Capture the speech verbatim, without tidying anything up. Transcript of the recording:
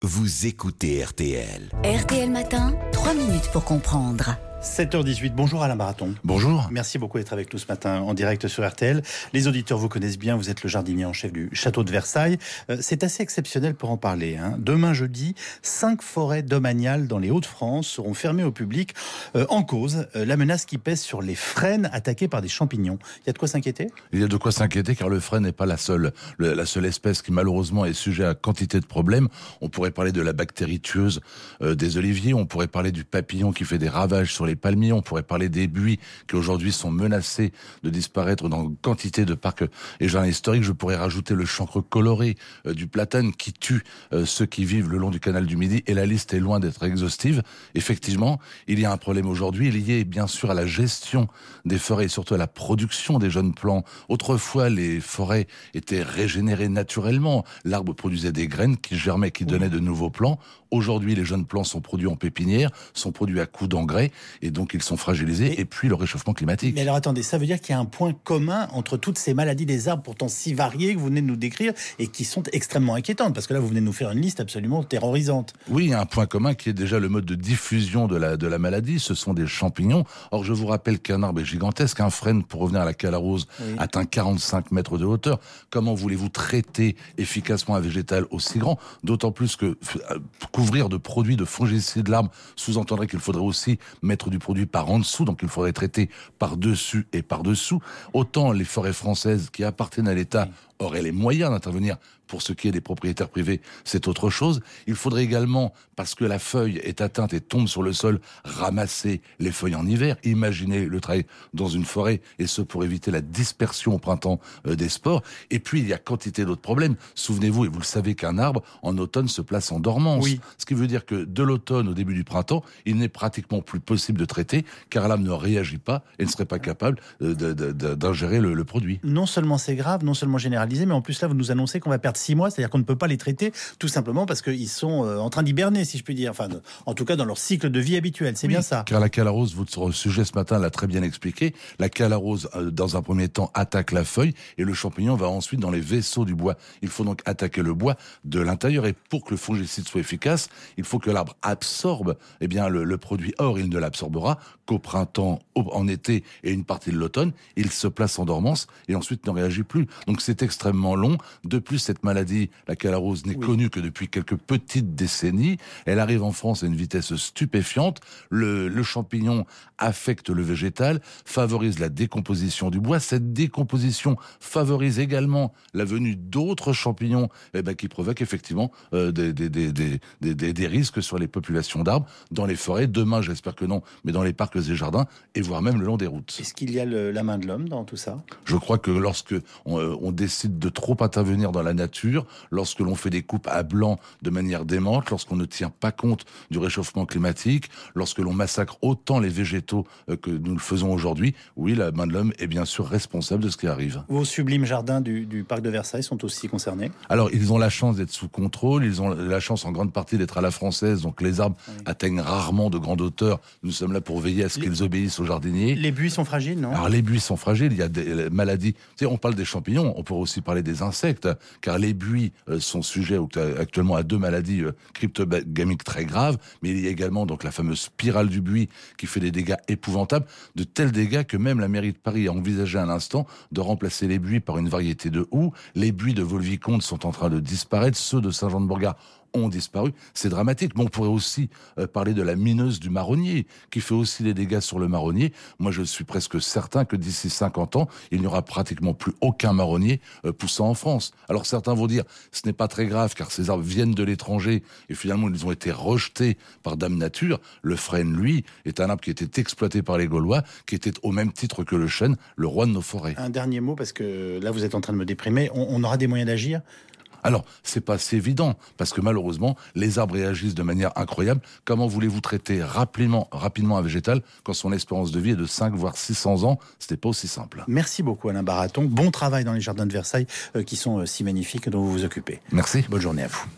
Vous écoutez R T L. R T L Matin, trois minutes pour comprendre. sept heures dix-huit, bonjour Alain Baraton. Bonjour. Merci beaucoup d'être avec nous ce matin en direct sur R T L. Les auditeurs vous connaissent bien, vous êtes le jardinier en chef du château de Versailles. Euh, c'est assez exceptionnel pour en parler. Hein. Demain jeudi, cinq forêts domaniales dans les Hauts-de-France seront fermées au public. Euh, en cause, euh, la menace qui pèse sur les frênes attaquées par des champignons. Il y a de quoi s'inquiéter ? Il y a de quoi s'inquiéter car le frêne n'est pas la seule, le, la seule espèce qui malheureusement est sujet à quantité de problèmes. On pourrait parler de la bactérie tueuse euh, des oliviers, on pourrait parler du papillon qui fait des ravages sur les palmiers, on pourrait parler des buis qui aujourd'hui sont menacés de disparaître dans quantité de parcs et jardins historiques. Je pourrais rajouter le chancre coloré euh, du platane qui tue euh, ceux qui vivent le long du canal du Midi, et la liste est loin d'être exhaustive. Effectivement, il y a un problème aujourd'hui lié bien sûr à la gestion des forêts et surtout à la production des jeunes plants. Autrefois, les forêts étaient régénérées naturellement. L'arbre produisait des graines qui germaient, qui donnaient de nouveaux plants. Aujourd'hui, les jeunes plants sont produits en pépinière, sont produits à coups d'engrais, et donc ils sont fragilisés, et, et puis le réchauffement climatique. Mais alors attendez, ça veut dire qu'il y a un point commun entre toutes ces maladies des arbres pourtant si variées que vous venez de nous décrire et qui sont extrêmement inquiétantes, parce que là vous venez de nous faire une liste absolument terrorisante. Oui, il y a un point commun qui est déjà le mode de diffusion de la, de la maladie, ce sont des champignons. Or je vous rappelle qu'un arbre est gigantesque, un frêne, pour revenir à la calarose, oui, atteint quarante-cinq mètres de hauteur. Comment voulez-vous traiter efficacement un végétal aussi grand ? D'autant plus que euh, couvrir de produits de fongicides l'arbre sous-entendrait qu'il faudrait aussi mettre du produit par en dessous, donc il faudrait traiter par-dessus et par-dessous. Autant les forêts françaises qui appartiennent à l'État auraient les moyens d'intervenir. Pour ce qui est des propriétaires privés, c'est autre chose. Il faudrait également, parce que la feuille est atteinte et tombe sur le sol, ramasser les feuilles en hiver. Imaginez le travail dans une forêt, et ce pour éviter la dispersion au printemps euh, des spores. Et puis, il y a quantité d'autres problèmes. Souvenez-vous, et vous le savez, qu'un arbre, en automne, se place en dormance. Oui. Ce qui veut dire que de l'automne au début du printemps, il n'est pratiquement plus possible de traiter, car l'arbre ne réagit pas et ne serait pas capable de, de, de, d'ingérer le, le produit. Non seulement c'est grave, non seulement généralisé, mais en plus là, vous nous annoncez qu'on va perdre six mois, c'est-à-dire qu'on ne peut pas les traiter tout simplement parce qu'ils sont euh, en train d'hiberner, si je puis dire. Enfin, de, en tout cas, dans leur cycle de vie habituel. C'est oui, bien ça. Car la calarose, votre sujet ce matin l'a très bien expliqué. La calarose, euh, dans un premier temps, attaque la feuille et le champignon va ensuite dans les vaisseaux du bois. Il faut donc attaquer le bois de l'intérieur, et pour que le fongicide soit efficace, il faut que l'arbre absorbe eh bien, le, le produit. Or, il ne l'absorbera qu'au printemps, au, en été et une partie de l'automne. Il se place en dormance et ensuite ne réagit plus. Donc c'est extrêmement long. De plus, cette maladie, la calarose, n'est oui. connue que depuis quelques petites décennies. Elle arrive en France à une vitesse stupéfiante. Le, le champignon affecte le végétal, favorise la décomposition du bois. Cette décomposition favorise également la venue d'autres champignons eh ben, qui provoquent effectivement euh, des, des, des, des, des, des risques sur les populations d'arbres dans les forêts. Demain, j'espère que non, mais dans les parcs et jardins, et voire même le long des routes. Est-ce qu'il y a le, la main de l'homme dans tout ça ? Je crois que lorsque on, on décide de trop intervenir dans la nature, lorsque l'on fait des coupes à blanc de manière démente, lorsqu'on ne tient pas compte du réchauffement climatique, lorsque l'on massacre autant les végétaux que nous le faisons aujourd'hui, oui, la main de l'homme est bien sûr responsable de ce qui arrive. Vos sublimes jardins du, du parc de Versailles sont aussi concernés ? Alors, ils ont la chance d'être sous contrôle, ils ont la chance en grande partie d'être à la française, donc les arbres oui. atteignent rarement de grande hauteur. Nous sommes là pour veiller à ce les... qu'ils obéissent aux jardiniers. Les buis sont fragiles, non ? Alors, les buis sont fragiles, il y a des maladies. Tu sais, on parle des champignons, on pourrait aussi parler des insectes, car les buis euh, sont sujets actuellement à deux maladies euh, cryptogamiques très graves, mais il y a également donc la fameuse spirale du buis qui fait des dégâts épouvantables, de tels dégâts que même la mairie de Paris a envisagé à l'instant de remplacer les buis par une variété de houx. Les buis de Volviconte sont en train de disparaître, ceux de Saint-Jean-de-Bourgard ont disparu. C'est dramatique. Mais on pourrait aussi euh, parler de la mineuse du marronnier, qui fait aussi des dégâts sur le marronnier. Moi, je suis presque certain que d'ici cinquante ans, il n'y aura pratiquement plus aucun marronnier euh, poussant en France. Alors certains vont dire, ce n'est pas très grave, car ces arbres viennent de l'étranger, et finalement, ils ont été rejetés par Dame Nature. Le frêne, lui, est un arbre qui était exploité par les Gaulois, qui était au même titre que le chêne, le roi de nos forêts. Un dernier mot, parce que là, vous êtes en train de me déprimer. On, on aura des moyens d'agir ? Alors, c'est pas si évident, parce que malheureusement, les arbres réagissent de manière incroyable. Comment voulez-vous traiter rapidement, rapidement un végétal quand son espérance de vie est de cinq voire six cents ans ? C'était pas aussi simple. Merci beaucoup Alain Baraton. Bon travail dans les jardins de Versailles, euh, qui sont euh, si magnifiques, dont vous vous occupez. Merci. Bonne journée à vous.